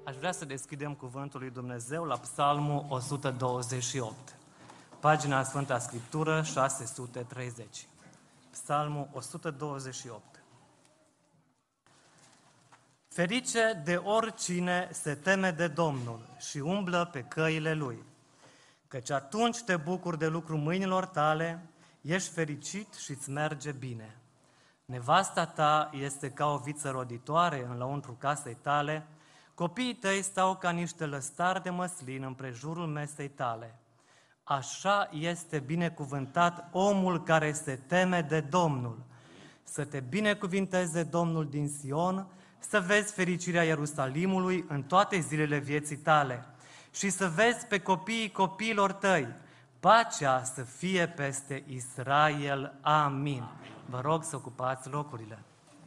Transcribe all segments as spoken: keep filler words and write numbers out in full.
Aș vrea să deschidem Cuvântul lui Dumnezeu la Psalmul o sută douăzeci și opt, pagina Sfânta Scriptură șase sute treizeci. Psalmul o sută douăzeci și opt. Ferice de oricine se teme de Domnul și umblă pe căile Lui, căci atunci te bucuri de lucrul mâinilor tale, ești fericit și îți merge bine. Nevasta ta este ca o viță roditoare în lăuntru casei tale, copiii tăi stau ca niște lăstari de măslin în prejurul mesei tale. Așa este binecuvântat omul care se teme de Domnul. Să te binecuvinteze Domnul din Sion, să vezi fericirea Ierusalimului în toate zilele vieții tale și să vezi pe copiii copiilor tăi. Pacea să fie peste Israel. Amin. Vă rog să ocupați locurile.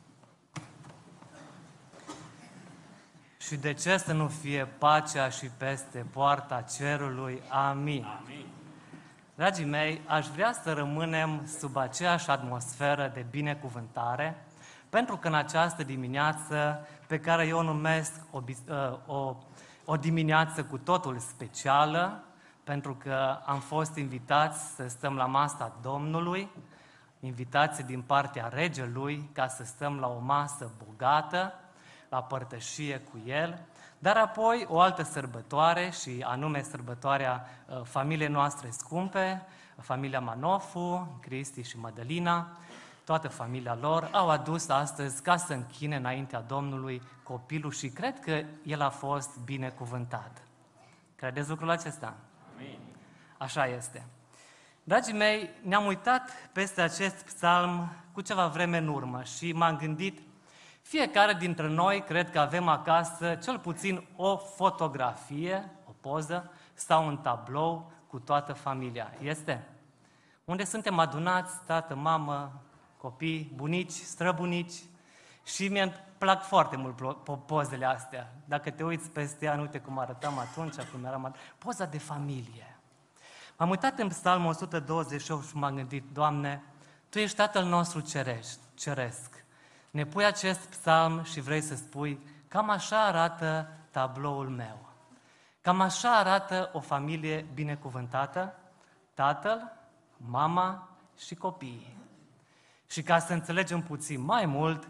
Și de ce să nu fie pacea și peste poarta cerului? Amin. Amin. Dragii mei, aș vrea să rămânem sub aceeași atmosferă de binecuvântare, pentru că în această dimineață, pe care eu o numesc o, o, o dimineață cu totul specială, pentru că am fost invitați să stăm la masa Domnului, invitații din partea regelui ca să stăm la o masă bogată, la părtășie cu el, dar apoi o altă sărbătoare, și anume sărbătoarea uh, familiei noastre scumpe, familia Manofu, Cristi și Mădălina, toată familia lor au adus astăzi ca să închine înaintea Domnului copilul și cred că el a fost binecuvântat. Credeți lucrul acesta? Amin. Așa este. Dragii mei, ne-am uitat peste acest psalm cu ceva vreme în urmă și m-am gândit, fiecare dintre noi cred că avem acasă cel puțin o fotografie, o poză sau un tablou cu toată familia. Este? Unde suntem adunați, tată, mamă, copii, bunici, străbunici, și mi-mi plac foarte mult pozele astea. Dacă te uiți peste ea, uite cum arătam atunci, cum eram, poza de familie. M-am uitat în Psalmul o sută douăzeci și opt și m-am gândit, Doamne, Tu ești Tatăl nostru cerești, ceresc. Ne pui acest psalm și vrei să spui, cam așa arată tabloul meu. Cam așa arată o familie binecuvântată, tatăl, mama și copiii. Și ca să înțelegem puțin mai mult,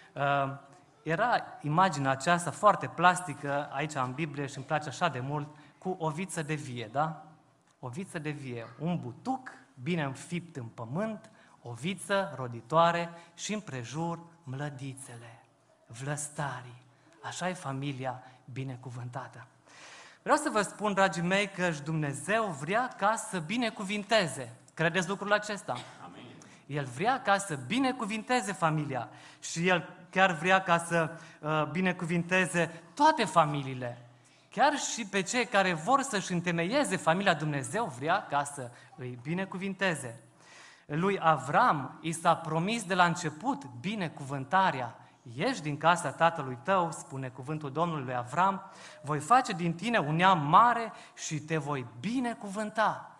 era imaginea aceasta foarte plastică aici în Biblie și îmi place așa de mult, cu o viță de vie, da? O viță de vie, un butuc bine înfipt în pământ, o viță roditoare și împrejur mlădițele, vlăstarii. Așa e familia binecuvântată. Vreau să vă spun, dragii mei, că Dumnezeu vrea ca să binecuvinteze. Credeți lucrul acesta? Amin. El vrea ca să binecuvinteze familia și El chiar vrea ca să uh, binecuvinteze toate familiile. Chiar și pe cei care vor să-și întemeieze familia, Dumnezeu vrea ca să îi binecuvinteze. Lui Avram i s-a promis de la început binecuvântarea. Ieși din casa tatălui tău, spune cuvântul Domnului lui Avram, voi face din tine un neam mare și te voi binecuvânta.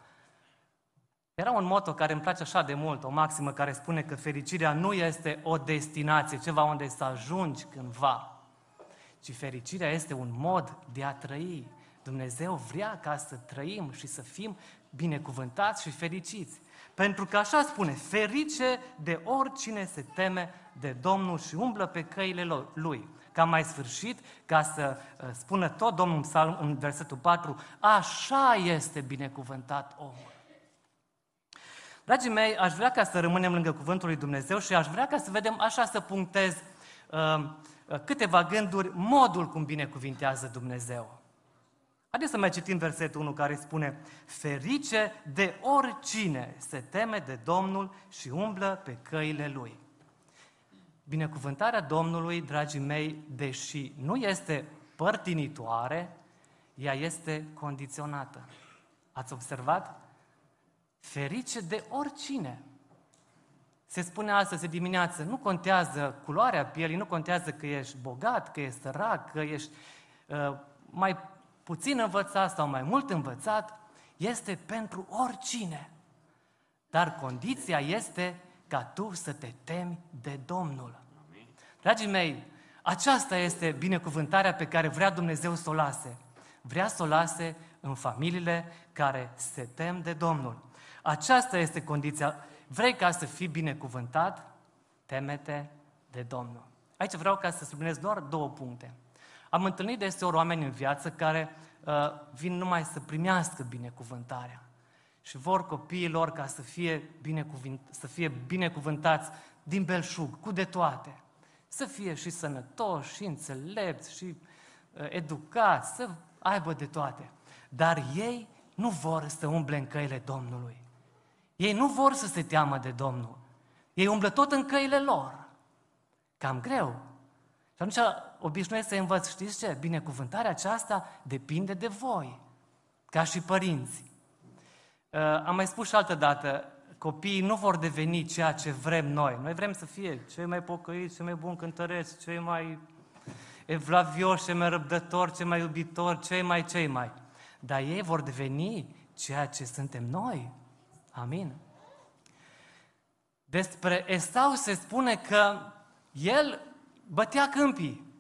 Era un motto care îmi place așa de mult, o maximă care spune că fericirea nu este o destinație, ceva unde să ajungi cândva, ci fericirea este un mod de a trăi. Dumnezeu vrea ca să trăim și să fim binecuvântați și fericiți. Pentru că așa spune, ferice de oricine se teme de Domnul și umblă pe căile Lui. Ca mai sfârșit, ca să spună tot Domnul în Psalm, în versetul patru, așa este binecuvântat omul. Dragii mei, aș vrea ca să rămânem lângă cuvântul lui Dumnezeu și aș vrea ca să vedem, așa să punctez uh, câteva gânduri, modul cum binecuvintează Dumnezeu. Haideți să mai citim versetul unu care spune, ferice de oricine se teme de Domnul și umblă pe căile Lui. Binecuvântarea Domnului, dragii mei, deși nu este părtinitoare, ea este condiționată. Ați observat? Ferice de oricine. Se spune astăzi dimineață, nu contează culoarea pielii, nu contează că ești bogat, că ești sărac, că ești uh, mai puțin învățat sau mai mult învățat, este pentru oricine. Dar condiția este ca tu să te temi de Domnul. Amin. Dragii mei, Aceasta este binecuvântarea pe care vrea Dumnezeu să o lase. Vrea să o lase în familiile care se tem de Domnul. Aceasta este condiția. Vrei ca să fii binecuvântat? Teme-te de Domnul. Aici vreau ca să subliniez doar două puncte. Am întâlnit deseori oameni în viață care uh, vin numai să primească binecuvântarea și vor copiilor ca să fie, binecuvânt, să fie binecuvântați din belșug, cu de toate. Să fie și sănătoși, și înțelepți, și uh, educați, să aibă de toate. Dar ei nu vor să umble în căile Domnului. Ei nu vor să se teamă de Domnul. Ei umblă tot în căile lor. Cam greu. Și atunci obișnuiesc să învăț, știți ce? Binecuvântarea aceasta depinde de voi, ca și părinți. Uh, am mai spus și altă dată, copiii nu vor deveni ceea ce vrem noi. Noi vrem să fie cei mai pocăiți, cei mai buni cântăreți, cei mai evlavioși, cei mai răbdători, cei mai iubitori, cei mai, cei mai. Dar ei vor deveni ceea ce suntem noi. Amin. Despre Esau se spune că el bătea câmpii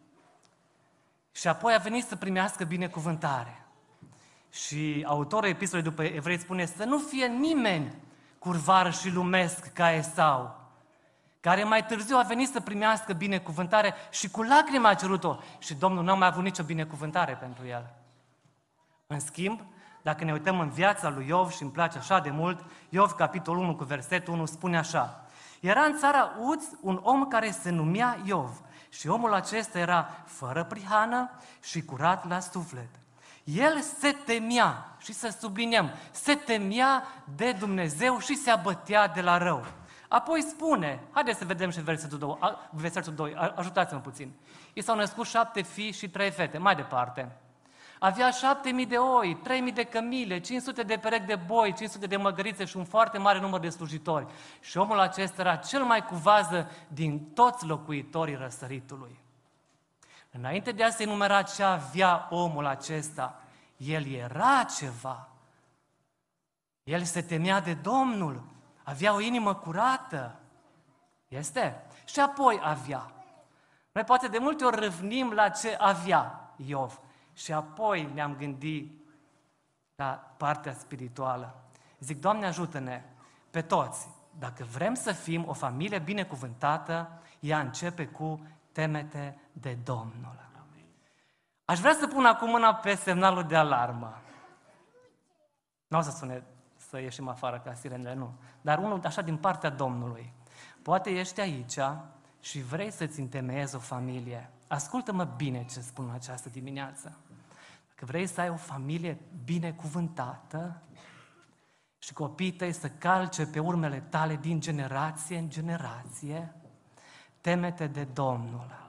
și apoi a venit să primească binecuvântare. Și autorul epistolei după Evrei spune să nu fie nimeni curvar și lumesc ca Esau, care mai târziu a venit să primească binecuvântare și cu lacrimi a cerut-o și Domnul n-a mai avut nicio binecuvântare pentru el. În schimb, dacă ne uităm în viața lui Iov și îmi place așa de mult, Iov, capitolul unu, cu versetul unu, spune așa: era în țara Uz un om care se numea Iov și omul acesta era fără prihană și curat la suflet. El se temea, și să subliniem, se temea de Dumnezeu și se abătea de la rău. Apoi spune, haideți să vedem și versetul doi, versetul doi, ajutați-mă puțin. I s-au născut șapte fii și trei fete, mai departe. Avea șapte mii de oi, trei mii de cămile, cinci sute de perechi de boi, cinci sute de măgărițe și un foarte mare număr de slujitori. Și omul acesta era cel mai cu vază din toți locuitorii răsăritului. Înainte de a se enumera ce avea omul acesta, el era ceva. El se temea de Domnul, avea o inimă curată. Este? Și apoi avea. Noi poate de multe ori râvnim la ce avea Iov. Și apoi ne-am gândit la partea spirituală. Zic, Doamne, ajută-ne pe toți. Dacă vrem să fim o familie binecuvântată, ea începe cu temete de Domnul. Aș vrea să pun acum mâna pe semnalul de alarmă. Nu o să sune să ieșim afară ca sirenele, nu. Dar unul așa din partea Domnului. Poate ești aici și vrei să-ți întemeiezi o familie. Ascultă-mă bine ce spun în această dimineață. Dacă vrei să ai o familie binecuvântată și copiii tăi să calce pe urmele tale din generație în generație, teme-te de Domnul.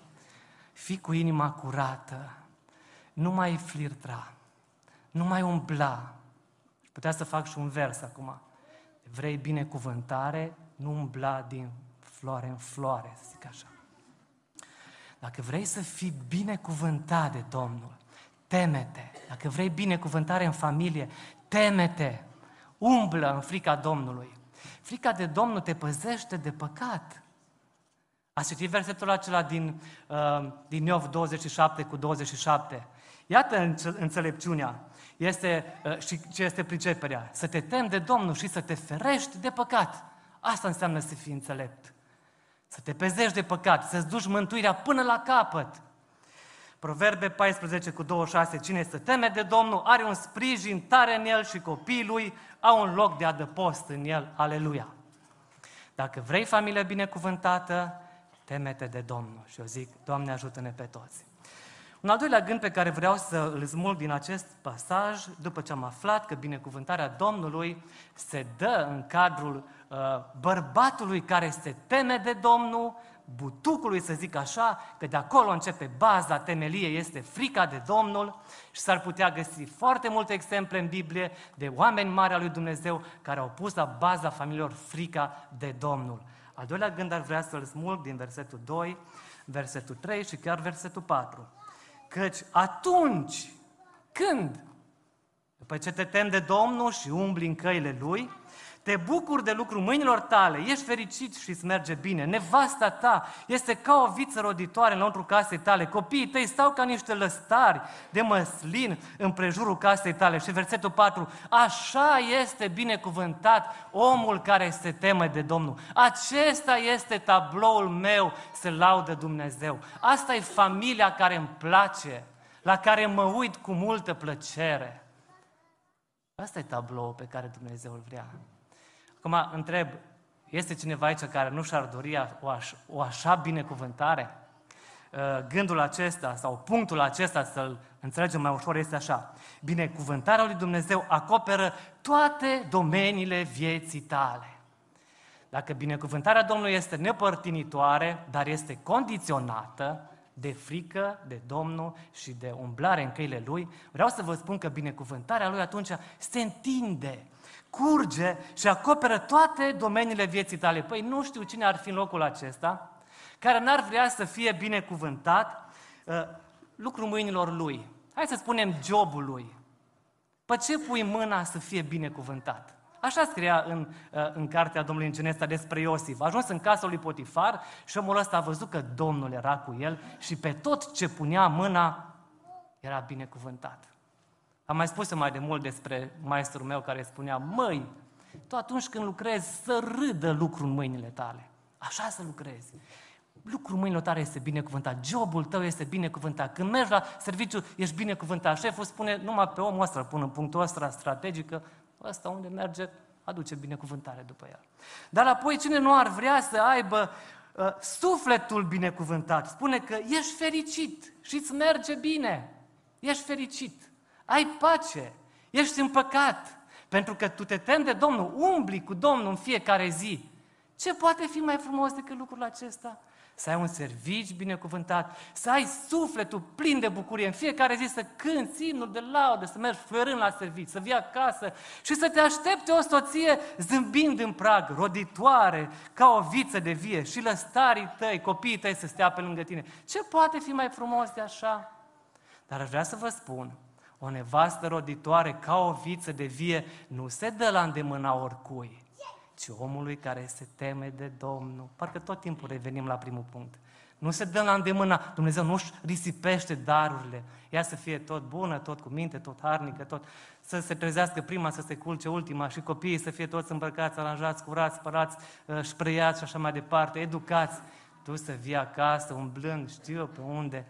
Fii cu inima curată, nu mai flirta, nu mai umbla. Putea să fac și un vers acum. Vrei binecuvântare, nu umbla din floare în floare, să zic așa. Dacă vrei să fii binecuvântat de Domnul, teme-te. Dacă vrei binecuvântare în familie, teme-te. Umblă în frica Domnului. Frica de Domnul te păzește de păcat. Ați citit versetul acela din, uh, din Iov douăzeci și șapte cu douăzeci și șapte. Iată înțelepciunea. Este, uh, și ce este priceperea. Să te temi de Domnul și să te ferești de păcat. Asta înseamnă să fii înțelept. Să te pezești de păcat, să-ți duci mântuirea până la capăt. Proverbe paisprezece cu douăzeci și șase. Cine se teme de Domnul are un sprijin tare în el și copiii lui au un loc de adăpost în el. Aleluia! Dacă vrei familie binecuvântată, teme-te de Domnul. Și eu zic, Doamne, ajută-ne pe toți. Un al doilea gând pe care vreau să îl smulg din acest pasaj, după ce am aflat că binecuvântarea Domnului se dă în cadrul uh, bărbatului care se teme de Domnul, butucului, să zic așa, că de acolo începe baza, temelie, este frica de Domnul și s-ar putea găsi foarte multe exemple în Biblie de oameni mari al lui Dumnezeu care au pus la baza familiilor frica de Domnul. Al doilea gând ar vrea să-l smulg din versetul doi, versetul trei și chiar versetul patru. Căci atunci, când, după ce te temi de Domnul și umbli în căile Lui, Te bucuri de lucrul mâinilor tale, ești fericit și îți merge bine. Nevasta ta este ca o viță roditoare înăuntru casei tale. Copiii tăi stau ca niște lăstari de măslin în prejurul casei tale. Și versetul patru, așa este binecuvântat omul care se teme de Domnul. Acesta este tabloul meu, se laudă Dumnezeu. Asta e familia care îmi place, la care mă uit cu multă plăcere. Asta e tabloul pe care Dumnezeu îl vrea. Acum întreb, este cineva aici care nu și-ar dori o, aș, o așa binecuvântare? Gândul acesta sau punctul acesta, să-l înțelegem mai ușor, este așa. Binecuvântarea lui Dumnezeu acoperă toate domeniile vieții tale. Dacă binecuvântarea Domnului este nepărtinitoare, dar este condiționată de frică de Domnul și de umblare în căile Lui, vreau să vă spun că binecuvântarea Lui atunci se întinde, curge și acoperă toate domeniile vieții tale. Păi nu știu cine ar fi în locul acesta care n-ar vrea să fie binecuvântat uh, lucrul mâinilor lui. Hai să spunem jobul lui. Pe ce pui mâna să fie binecuvântat? Așa scria în, în cartea Domnului în Genesa despre Iosif. A ajuns în casa lui Potifar și omul ăsta a văzut că Domnul era cu el și pe tot ce punea mâna era binecuvântat. Am mai spus mai de mult despre maestrul meu care spunea, măi, tu atunci când lucrezi să râdă lucrul în mâinile tale. Așa să lucrezi. Lucrul mâinilor tale este binecuvântat, jobul tău este binecuvântat. Când mergi la serviciu, ești binecuvântat. Șeful spune, numai pe omul ăsta, pun în punctul ăsta strategică, ăsta unde merge, aduce binecuvântare după el. Dar apoi cine nu ar vrea să aibă uh, sufletul binecuvântat? Spune că ești fericit și îți merge bine. Ești fericit, ai pace, ești împăcat, pentru că tu te temi de Domnul, umbli cu Domnul în fiecare zi. Ce poate fi mai frumos decât lucrul acesta? Să ai un serviciu binecuvântat, să ai sufletul plin de bucurie, în fiecare zi să cânți imnul de laudă, să mergi fluierând la serviciu, să vii acasă și să te aștepte o soție zâmbind în prag, roditoare, ca o viță de vie și lăstarii tăi, copiii tăi să stea pe lângă tine. Ce poate fi mai frumos de așa? Dar aș vrea să vă spun, o nevastă roditoare ca o viță de vie nu se dă la îndemâna oricui, ci omului care se teme de Domnul. Parcă tot timpul revenim la primul punct. Nu se dă la îndemâna, Dumnezeu nu-și risipește darurile. Ea să fie tot bună, tot cu minte, tot harnică, tot să se trezească prima, să se culce ultima și copiii să fie toți îmbrăcați, aranjați, curați, spălați, șpreiați și așa mai departe, educați. Tu să vii acasă umblând, știu eu pe unde.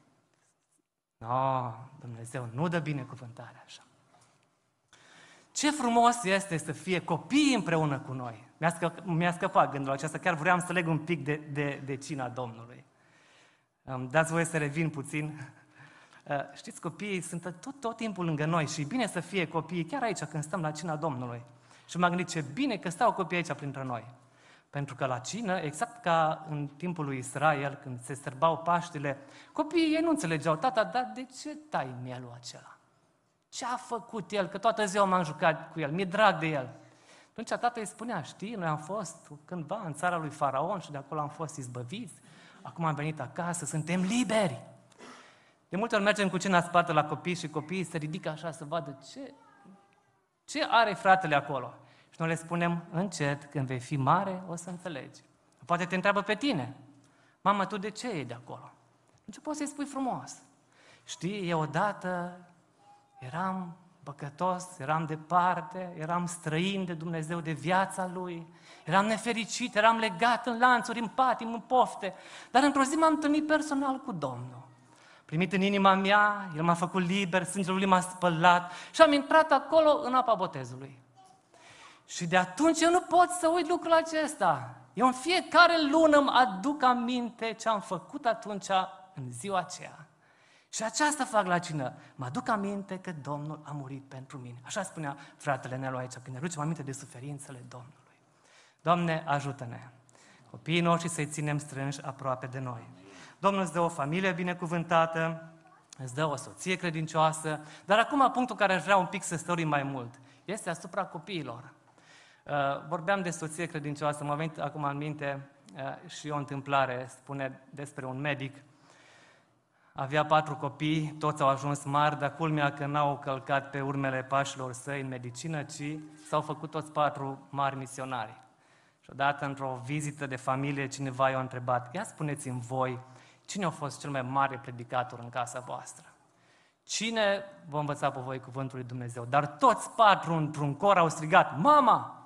No, Dumnezeu nu dă binecuvântare așa. Ce frumos este să fie copiii împreună cu noi. Mi-a, scăp, mi-a scăpat gândul acesta, chiar vreau să leg un pic de, de, de cina Domnului. Dați voie să revin puțin. Știți, copiii sunt tot, tot timpul lângă noi și e bine să fie copiii chiar aici când stăm la cina Domnului. Și m-am gândit ce bine că stau copiii aici printre noi. Pentru că la cină, exact ca în timpul lui Israel, când se sărbau Paștile, copiii ei nu înțelegeau, tata, dar de ce tai mielul acela? Ce a făcut el? Că toată ziua m-am jucat cu el, mi-e drag de el. Atunci tata îi spunea, știi, noi am fost cândva în țara lui Faraon și de acolo am fost izbăviți, acum am venit acasă, suntem liberi. De multe ori mergem cu cina spate la copii și copiii se ridică așa să vadă ce, ce are fratele acolo. Și noi le spunem, încet, când vei fi mare, o să înțelegi. Poate te întreabă pe tine, mama, tu de ce e de acolo? Nu poți să-i spui frumos. Știi, eu odată eram păcătos, eram departe, eram străin de Dumnezeu, de viața Lui, eram nefericit, eram legat în lanțuri, în patim, în pofte, dar într-o zi m-am întâlnit personal cu Domnul. Primit în inima mea, El m-a făcut liber, sângele Lui m-a spălat și am intrat acolo în apa botezului. Și de atunci eu nu pot să uit lucrul acesta. Eu în fiecare lună îmi aduc aminte ce am făcut atunci în ziua aceea. Și aceasta fac la cină. Mă aduc aminte că Domnul a murit pentru mine. Așa spunea fratele Nelu aici, când ne aducem aminte de suferințele Domnului. Doamne, ajută-ne! Copiii noștri să-i ținem strânși aproape de noi. Domnul îți dă o familie binecuvântată, îți dă o soție credincioasă, dar acum punctul care aș vrea un pic să stărim mai mult este asupra copiilor. Vorbeam de soție credincioasă, m-a venit acum în minte și o întâmplare, spune despre un medic. avea patru copii, toți au ajuns mari, dar culmea că n-au călcat pe urmele pașilor săi în medicină, ci s-au făcut toți patru mari misionari. Și odată, într-o vizită de familie, cineva i-a întrebat, ia spuneți-mi voi, cine a fost cel mai mare predicator în casa voastră? Cine vă învăța pe voi cuvântul lui Dumnezeu? Dar toți patru într-un cor au strigat, mama!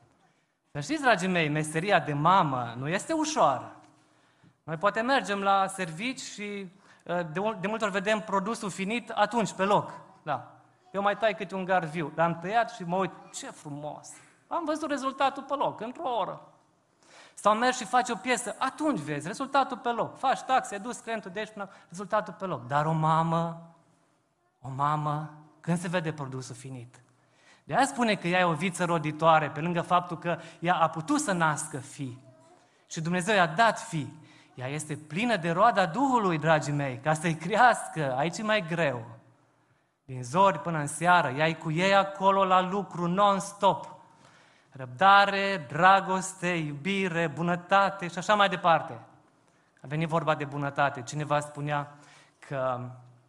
Să știți, dragii mei, meseria de mamă nu este ușoară. Noi poate mergem la servici și de, de multe ori vedem produsul finit atunci, pe loc. Da. Eu mai tai câte un garviu. L-am tăiat și mă uit, ce frumos! Am văzut rezultatul pe loc, într-o oră. Sau mergi și faci o piesă, atunci vezi rezultatul pe loc. Faci taxe, dus clientul de aici până rezultatul pe loc. Dar o mamă, o mamă, când se vede produsul finit? De aia spune că ea e o viță roditoare, pe lângă faptul că ea a putut să nască fii. Și Dumnezeu i-a dat fii. Ea este plină de roada Duhului, dragii mei, ca să-i crească. Aici e mai greu. Din zori până în seară, ea e cu ei acolo la lucru, non-stop. Răbdare, dragoste, iubire, bunătate și așa mai departe. A venit vorba de bunătate. Cineva spunea că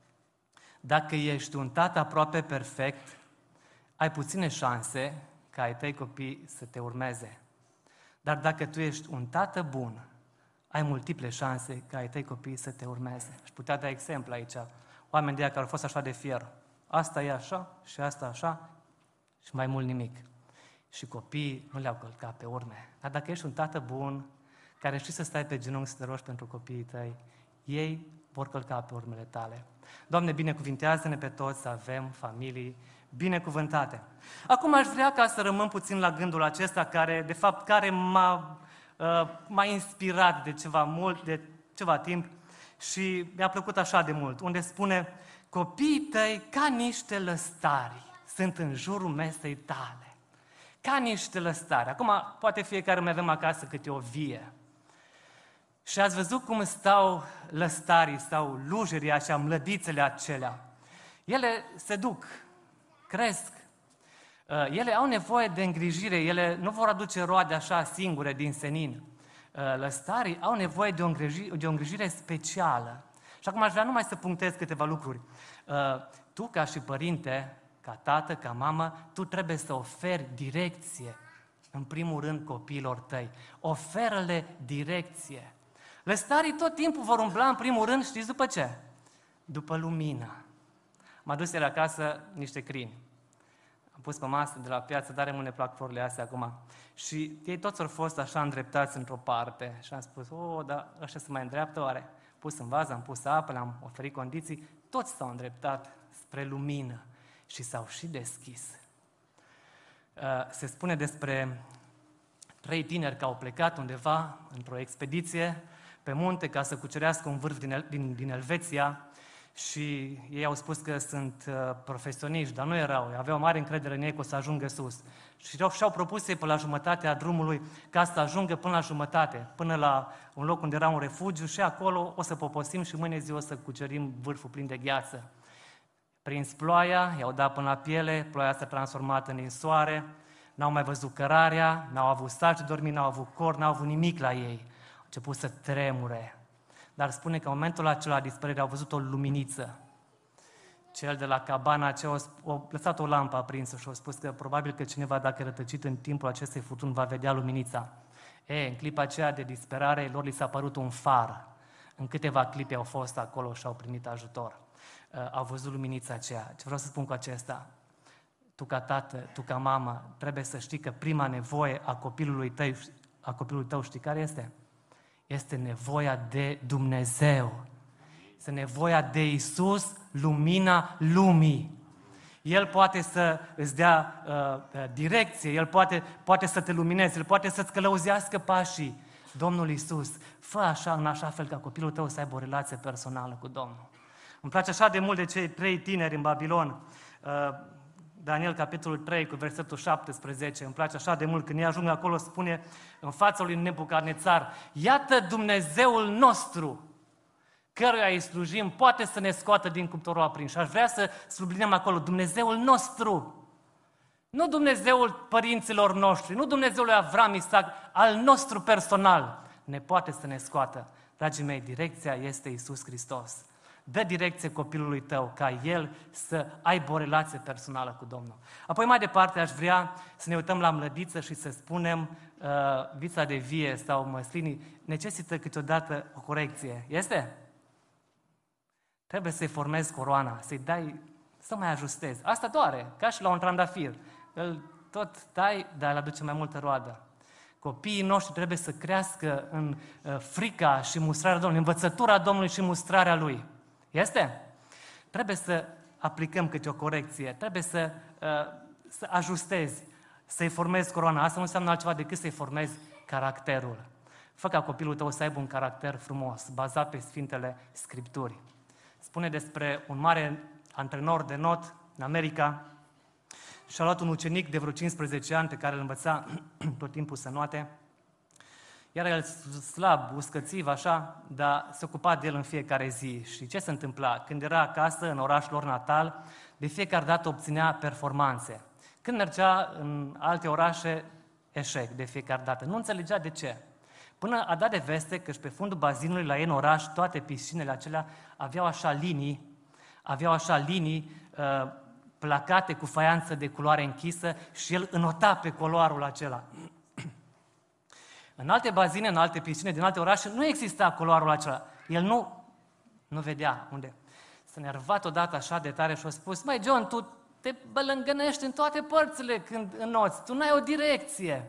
dacă ești un tată aproape perfect, ai puține șanse ca ai tăi copii să te urmeze. Dar dacă tu ești un tată bun, ai multiple șanse ca ai tăi copii să te urmeze. Aș putea da exemple aici. Oameni de aia care au fost așa de fier. Asta e așa și asta așa și mai mult nimic. Și copiii nu le-au călcat pe urme. Dar dacă ești un tată bun, care știi să stai pe genunchi să te rogi pentru copiii tăi, ei vor călca pe urmele tale. Doamne, binecuvintează-ne pe toți să avem familii binecuvântate. Acum aș vrea ca să rămân puțin la gândul acesta, care, de fapt, care m-a, uh, m-a inspirat de ceva mult, de ceva timp și mi-a plăcut așa de mult, unde spune, copiii tăi ca niște lăstari sunt în jurul mesei tale. Ca niște lăstari. Acum, poate fiecare mai avem acasă câte o vie. Și ați văzut cum stau lăstarii sau lujerii așa, mlădițele acelea. Ele se duc, cresc. Ele au nevoie de îngrijire, ele nu vor aduce roade așa singure din senin. Lăstarii au nevoie de o îngrijire, de o îngrijire specială. Și acum aș vrea numai să punctez câteva lucruri. Tu, ca și părinte, ca tată, ca mamă, tu trebuie să oferi direcție, în primul rând, copiilor tăi. Oferă-le direcție. Lăstarii tot timpul vor umbla, în primul rând, știți după ce? După lumină. M-a dus ieri acasă niște crini. Am pus pe masă de la piață, dar mult ne plac florile astea acum. Și ei toți au fost așa îndreptați într-o parte. Și am spus, o, dar ăștia se mai îndreaptă oare? Pus în vază, am pus apă, le-am oferit condiții. Toți s-au îndreptat spre lumină. Și s-au și deschis. Se spune despre trei tineri care au plecat undeva într-o expediție pe munte ca să cucerească un vârf din, El- din, din Elveția și ei au spus că sunt profesioniști, dar nu erau, aveau mare încredere în ei că o să ajungă sus. Și și-au propus ei pe la jumătatea drumului ca să ajungă până la jumătate, până la un loc unde era un refugiu și acolo o să poposim și mâine zi o să cucerim vârful plin de gheață. Prins ploaia, i-au dat până la piele, ploaia s-a transformat în ninsoare, n-au mai văzut cărarea, n-au avut saci de dormit, n-au avut cor, n-au avut nimic la ei. Au început să tremure. Dar spune că în momentul acela dispărere au văzut o luminiță. Cel de la cabana aceea a lăsat o lampă aprinsă și a spus că probabil că cineva, dacă e rătăcit în timpul acestei furtuni, va vedea luminița. E, în clipa aceea de disperare, lor li s-a părut un far. În câteva clipe au fost acolo și au primit ajutor. Au văzut luminița aceea. Ce vreau să spun cu acesta? Tu ca tată, tu ca mamă, trebuie să știi că prima nevoie a copilului tău, a copilului tău știi care este? Este nevoia de Dumnezeu. Este nevoia de Iisus, lumina lumii. El poate să îți dea uh, direcție, El poate, poate să te lumineze, El poate să-ți călăuzească pașii. Domnul Iisus, fă așa în așa fel ca copilul tău să aibă o relație personală cu Domnul. Îmi place așa de mult de cei trei tineri în Babilon, Daniel, capitolul trei, cu versetul șaptesprezece, îmi place așa de mult când ei ajung acolo, spune în fața lui Nebucadnețar, iată Dumnezeul nostru, căruia îi slujim, poate să ne scoată din cuptorul aprins. Și aș vrea să subliniem acolo, Dumnezeul nostru, nu Dumnezeul părinților noștri, nu Dumnezeul lui Avram, Isaac, al nostru personal, ne poate să ne scoată. Dragii mei, direcția este Iisus Hristos. Dă direcție copilului tău ca el să aibă o relație personală cu Domnul. Apoi mai departe aș vrea să ne uităm la mlădiță și să spunem uh, vița de vie sau măslinii necesită câteodată o corecție. Este? Trebuie să-i formezi coroana, să-i dai, să mai ajustezi. Asta doare, ca și la un trandafir. Îl tot dai, dar îl aduce mai multă roadă. Copiii noștri trebuie să crească în uh, frica și mustrarea Domnului, învățătura Domnului și mustrarea Lui. Este? Trebuie să aplicăm câte o corecție, trebuie să, uh, să ajustezi, să-i formezi coroana. Asta nu înseamnă altceva decât să-i formezi caracterul. Fă ca copilul tău să aibă un caracter frumos, bazat pe Sfintele Scripturi. Spune despre un mare antrenor de not în America și-a luat un ucenic de vreo cincisprezece ani pe care îl învăța tot timpul să noate. Iar el slab, uscățiv, așa, dar se ocupa de el în fiecare zi. Și ce se întâmpla? Când era acasă, în orașul lor natal, de fiecare dată obținea performanțe. Când mergea în alte orașe, eșec de fiecare dată. Nu înțelegea de ce. Până a dat de veste că și pe fundul bazinului la ei în oraș, toate piscinele acelea aveau așa linii, aveau așa linii uh, placate cu faianță de culoare închisă și el înota pe coloarul acela. În alte bazine, în alte piscine, din alte orașe, nu exista coloarul acela. El nu, nu vedea unde. S-a nervat odată așa de tare și a spus: măi, John, tu te bălângănești în toate părțile când înoți, tu n-ai o direcție.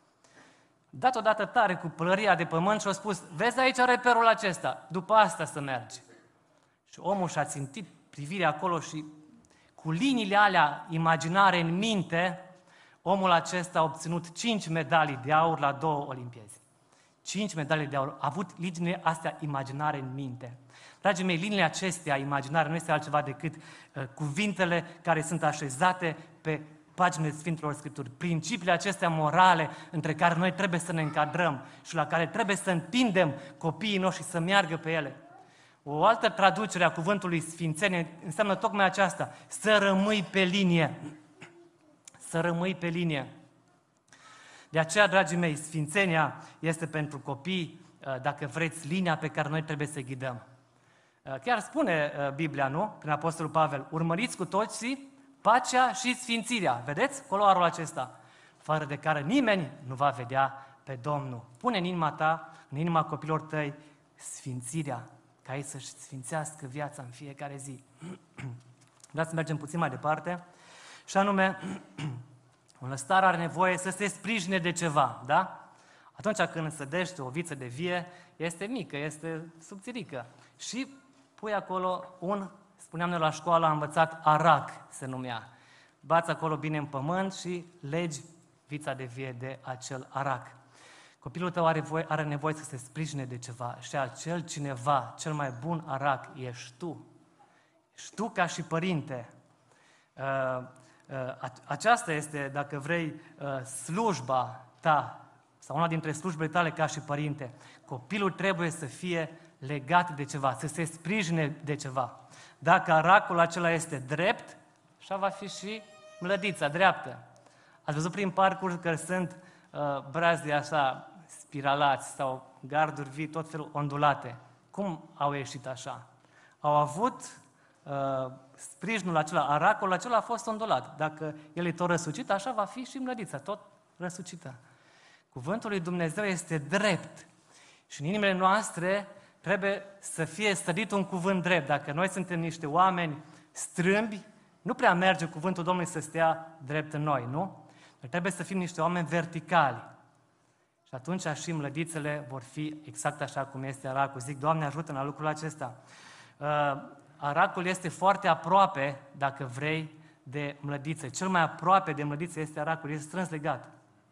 Dat odată tare cu pălăria de pământ și a spus: vezi aici reperul acesta, după asta să mergi. Și omul și-a țintit privirea acolo și cu liniile alea imaginare în minte, omul acesta a obținut cinci medalii de aur la două olimpiezi. Cinci medalii de aur. A avut liniile astea imaginare în minte. Dragii mei, liniile acestea imaginare nu este altceva decât uh, cuvintele care sunt așezate pe paginile Sfintelor Scripturi. Principiile acestea morale între care noi trebuie să ne încadrăm și la care trebuie să întindem copiii noștri să meargă pe ele. O altă traducere a cuvântului sfințenie înseamnă tocmai aceasta: să rămâi pe linie. Să rămâi pe linie. De aceea, dragii mei, sfințenia este pentru copii, dacă vreți, linia pe care noi trebuie să ghidăm. Chiar spune Biblia, nu? Prin Apostolul Pavel: urmăriți cu toții pacea și sfințirea. Vedeți coloarul acesta? Fără de care nimeni nu va vedea pe Domnul. Pune în inima ta, în inima copilor tăi, sfințirea, ca ei să-și sfințească viața în fiecare zi. Vreau să mergem puțin mai departe. Și anume, un lăstar are nevoie să se sprijine de ceva, da? Atunci când însădești o viță de vie, este mică, este subțirică. Și pui acolo un, spuneam noi la școală, am învățat arac, se numea. Bați acolo bine în pământ și legi vița de vie de acel arac. Copilul tău are, voie, are nevoie să se sprijine de ceva și acel cineva, cel mai bun arac, ești tu. Ești tu ca și părinte. Uh, Aceasta este, dacă vrei, slujba ta sau una dintre slujbele tale ca și părinte. Copilul trebuie să fie legat de ceva, să se sprijine de ceva. Dacă aracul acela este drept, așa va fi și mlădița dreaptă. Ați văzut prin parcuri că sunt uh, brazde așa spiralați sau garduri vii, tot felul ondulate. Cum au ieșit așa? Au avut uh, sprijinul acela, aracul acela a fost ondulat. Dacă el e tot răsucit, așa va fi și mlădița, tot răsucită. Cuvântul lui Dumnezeu este drept și în inimile noastre trebuie să fie stădit un cuvânt drept. Dacă noi suntem niște oameni strâmbi, nu prea merge cuvântul Domnului să stea drept în noi, nu? Noi trebuie să fim niște oameni verticali. Și atunci și mlădițele vor fi exact așa cum este aracul. Zic, Doamne, ajută-ne la lucrul acesta. Uh, aracul este foarte aproape, dacă vrei, de mlădiță. Cel mai aproape de mlădiță este aracul, este strâns legat.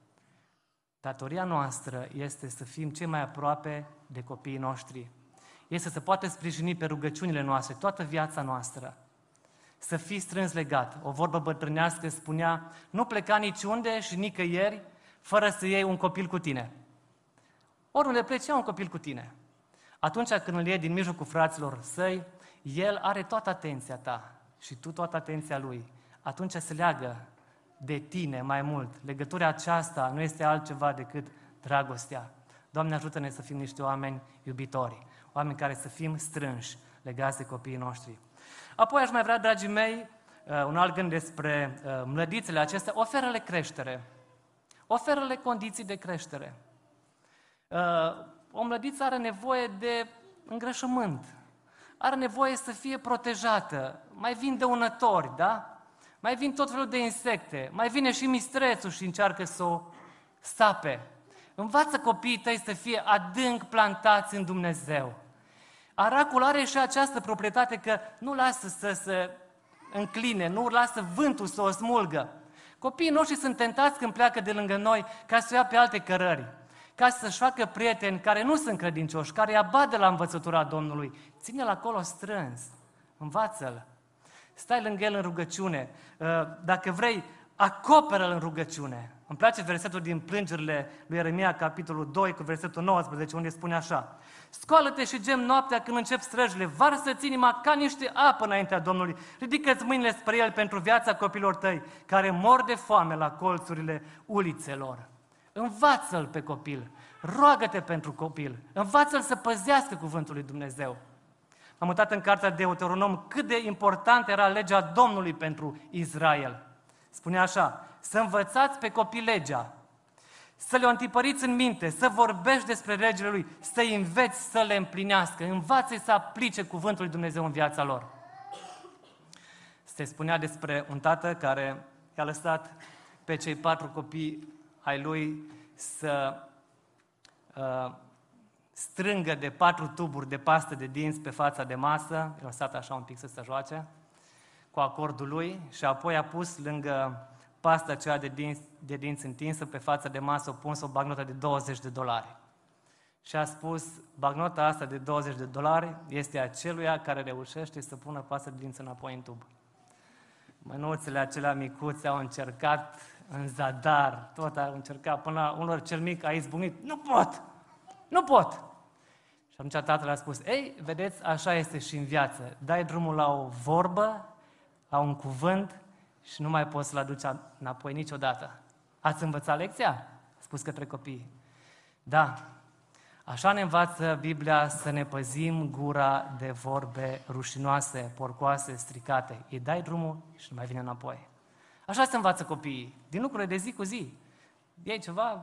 Datoria noastră este să fim cei mai aproape de copiii noștri. Este să se poată sprijini pe rugăciunile noastre, toată viața noastră. Să fii strâns legat. O vorbă bătrânească spunea: nu pleca niciunde și nicăieri fără să iei un copil cu tine. Oriunde pleci, ia un copil cu tine. Atunci când îl iei din mijlocul fraților săi, el are toată atenția ta și tu toată atenția lui. Atunci se leagă de tine mai mult. Legătura aceasta nu este altceva decât dragostea. Doamne, ajută-ne să fim niște oameni iubitori, oameni care să fim strânși, legați de copiii noștri. Apoi aș mai vrea, dragii mei, un alt gând despre mlădițele acestea, oferă-le creștere. Oferă-le condiții de creștere. O mlădiță are nevoie de îngrășământ. Are nevoie să fie protejată. Mai vin dăunători, da? Mai vin tot felul de insecte. Mai vine și mistrețul și încearcă să o sape. Învață copiii tăi să fie adânc plantați în Dumnezeu. Aracul are și această proprietate că nu lasă să se încline, nu lasă vântul să o smulgă. Copiii noștri sunt tentați când pleacă de lângă noi ca să ia pe alte cărări, ca să-și facă prieteni care nu sunt credincioși, care îi abad de la învățătura Domnului. Ține-l acolo strâns, învață-l, stai lângă el în rugăciune. Dacă vrei, acoperă-l în rugăciune. Îmi place versetul din Plângerile lui Ieremia, capitolul doi, cu versetul nouăsprezece, unde spune așa: scoală-te și gem noaptea când încep străjile, varsă-ți inima ca niște apă înaintea Domnului, ridică-ți mâinile spre El pentru viața copilor tăi, care mor de foame la colțurile ulițelor. Învață-l pe copil, roagă-te pentru copil, învață-l să păzească cuvântul lui Dumnezeu. Am uitat în cartea Deuteronom cât de importantă era legea Domnului pentru Israel. Spune așa: să învățați pe copii legea, să le întipăriți în minte, să vorbești despre legile Lui, să-i înveți să le împlinească, învață-i să aplice cuvântul lui Dumnezeu în viața lor. Se spunea despre un tată care i-a lăsat pe cei patru copii ai lui să uh, strângă de patru tuburi de pastă de dinți pe fața de masă, i-a lăsat așa un pic să se joace cu acordul lui și apoi a pus lângă pasta aceea de dinți, de dinți întinsă pe fața de masă, a pus o bagnotă de douăzeci de dolari. Și a spus: bagnota asta de douăzeci de dolari este aceluia care reușește să pună pasta de dinți înapoi în tub. Mânuțele acelea micuțe au încercat în zadar, tot au încercat, până la unor cel mic a izbucnit: nu pot! Nu pot! Și atunci tatăl a spus: ei, vedeți, așa este și în viață. Dai drumul la o vorbă, la un cuvânt și nu mai poți să-l aduci înapoi niciodată. Ați învățat lecția? A spus către copii. Da, așa ne învață Biblia să ne păzim gura de vorbe rușinoase, porcoase, stricate. Îi dai drumul și nu mai vine înapoi. Așa se învață copiii, din lucrurile de zi cu zi. Iei ceva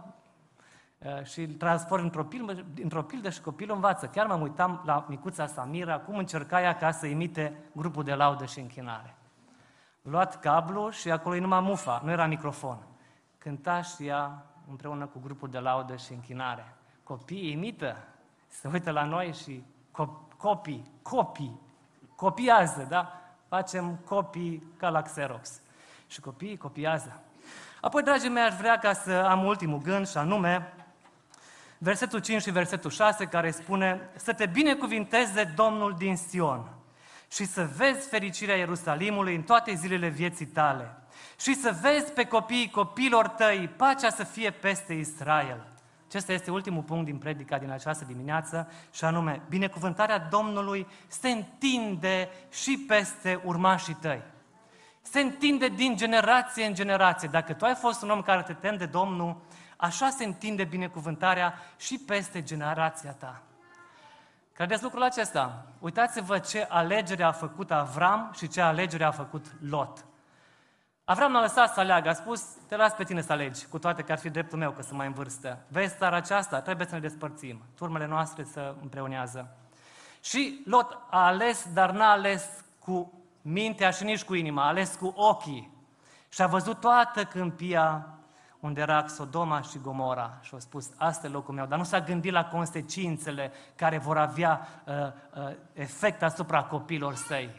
și îl transformi într-o pildă, într-o pildă și copilul învață. Chiar mă uitam la micuța Samira, cum încerca ea ca să imite grupul de laudă și închinare. Luat cablu și acolo e numai mufa, nu era microfon. Cânta și ea împreună cu grupul de laudă și închinare. Copiii imită, se uită la noi și co- copii, copii, copiază, da? Facem copii ca la Xerox. Și copiii copiază. Apoi, dragii mei, aș vrea ca să am ultimul gând și anume versetul cinci și versetul șase, care spune: să te binecuvinteze Domnul din Sion și să vezi fericirea Ierusalimului în toate zilele vieții tale și să vezi pe copiii copiilor tăi, pacea să fie peste Israel. Acesta este ultimul punct din predica din această dimineață și anume, binecuvântarea Domnului se întinde și peste urmașii tăi. Se întinde din generație în generație. Dacă tu ai fost un om care te temi de Domnul, așa se întinde binecuvântarea și peste generația ta. Credeți lucrul acesta? Uitați-vă ce alegere a făcut Avram și ce alegere a făcut Lot. Avram l-a lăsat să aleagă, a spus: te las pe tine să alegi, cu toate că ar fi dreptul meu că sunt mai în vârstă. Vezi țara aceasta? Trebuie să ne despărțim. Turmele noastre se împreunează. Și Lot a ales, dar n-a ales cu mintea și nici cu inima, a ales cu ochii. Și a văzut toată câmpia unde era Sodoma și Gomora și a spus: asta e locul meu, dar nu s-a gândit la consecințele care vor avea uh, uh, efect asupra copiilor săi.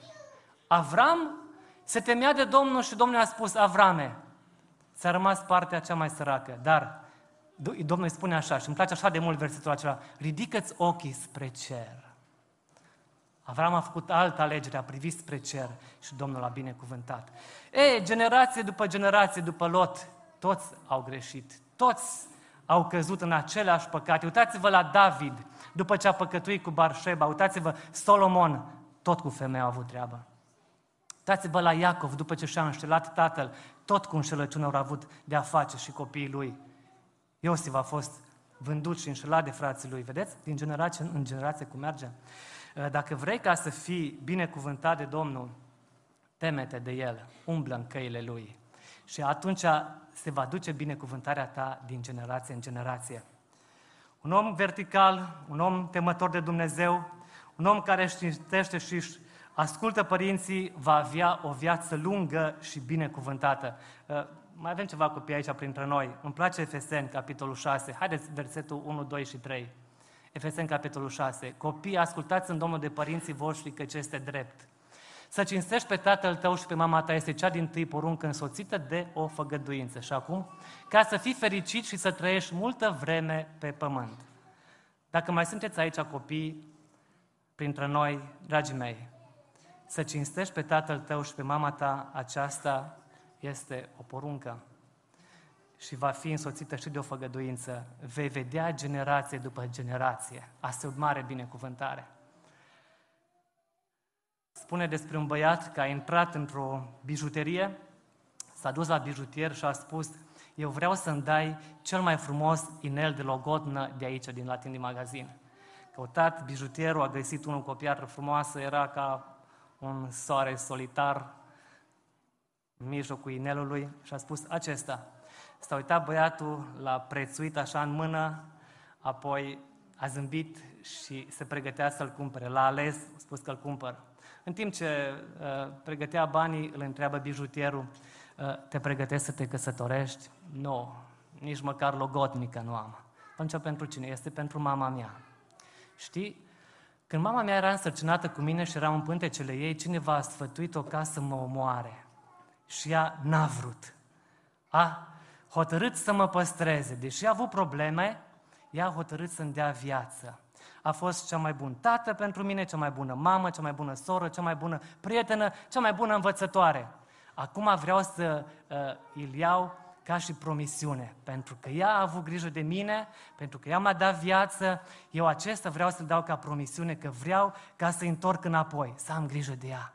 Avram se temea de Domnul și Domnul a spus: Avrame, ți-a rămas partea cea mai săracă, dar Domnul îi spune așa, și îmi place așa de mult versetul acela: ridică-ți ochii spre cer. Avram a făcut altă alegere, a privit spre cer și Domnul l-a binecuvântat. Ei, generație după generație, după Lot, toți au greșit, toți au căzut în aceleași păcate. Uitați-vă la David, după ce a păcătuit cu Barșeba, uitați-vă, Solomon, tot cu femeia a avut treabă. Uitați-vă la Iacov, după ce și-a înșelat tatăl, tot cu înșelăciune au avut de a face și copiii lui. Iosif a fost vândut și înșelat de frații lui, vedeți? Din generație în generație cum merge. Dacă vrei ca să fii binecuvântat de Domnul, teme-te de El, umblă în căile Lui. Și atunci se va duce binecuvântarea ta din generație în generație. Un om vertical, un om temător de Dumnezeu, un om care își cinstește și își ascultă părinții, va avea o viață lungă și binecuvântată. Mai avem ceva copii aici printre noi. Îmi place Efeseni, capitolul șase. Haideți versetul unu, doi și trei. Efeseni, capitolul șase. Copii, ascultați în Domnul de părinții voștri, căci este drept. Să cinstești pe tatăl tău și pe mama ta este cea dintâi poruncă însoțită de o făgăduință. Și acum, ca să fii fericit și să trăiești multă vreme pe pământ. Dacă mai sunteți aici copii printre noi, dragii mei, să cinstești pe tatăl tău și pe mama ta, aceasta este o poruncă și va fi însoțită și de o făgăduință. Vei vedea generație după generație. Asta e o mare binecuvântare. Spune despre un băiat că a intrat într-o bijuterie, s-a dus la bijutier și a spus: eu vreau să-mi dai cel mai frumos inel de logodnă de aici, din la tine din magazin. Căutat bijutierul, a găsit unul cu o piatră frumoasă, era ca un soare solitar în mijlocul inelului și a spus: acesta. S-a uitat băiatul, l-a prețuit așa în mână, apoi a zâmbit și se pregătea să-l cumpere. L-a ales, a spus că îl cumpăr. În timp ce uh, pregătea banii, îl întreabă bijutierul: uh, te pregătești să te căsătorești? Nu, nici măcar logodnică nu am. Atunci pentru cine? Este pentru mama mea. Știi? Când mama mea era însărcinată cu mine și eram în pântecele ei, cineva a sfătuit-o ca să mă omoare. Și ea n-a vrut. A hotărât să mă păstreze. Deși a avut probleme, ea a hotărât să-mi dea viață. A fost cea mai bună tată pentru mine, cea mai bună mamă, cea mai bună soră, cea mai bună prietenă, cea mai bună învățătoare. Acum vreau să uh, îl iau ca și promisiune, pentru că ea a avut grijă de mine, pentru că ea m-a dat viață, eu acesta vreau să-l dau ca promisiune, că vreau ca să-i întorc înapoi, să am grijă de ea.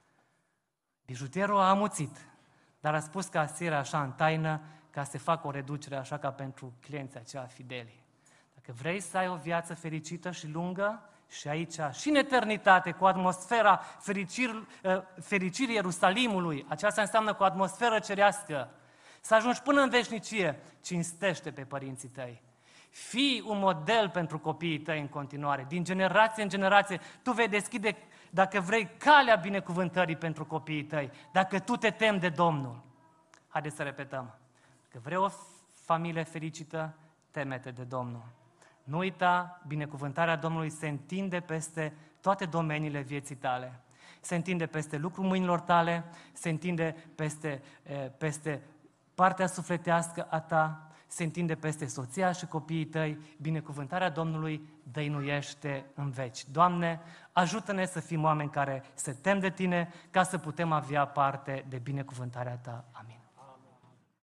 Bijutierul a amuțit, dar a spus casierul așa în taină, ca să facă o reducere așa ca pentru clienții aceia fideli. Dacă vrei să ai o viață fericită și lungă, și aici, și în eternitate, cu atmosfera fericir, fericirii Ierusalimului, aceasta înseamnă cu atmosferă cerească, să ajungi până în veșnicie, cinstește pe părinții tăi. Fii un model pentru copiii tăi în continuare. Din generație în generație, tu vei deschide, dacă vrei, calea binecuvântării pentru copiii tăi, dacă tu te temi de Domnul. Haideți să repetăm. Că vrei o familie fericită, teme-te de Domnul. Nu uita, binecuvântarea Domnului se întinde peste toate domeniile vieții tale. Se întinde peste lucrul mâinilor tale, se întinde peste, peste partea sufletească a ta, se întinde peste soția și copiii tăi. Binecuvântarea Domnului dăinuiește în veci. Doamne, ajută-ne să fim oameni care se tem de Tine, ca să putem avea parte de binecuvântarea Ta. Amin.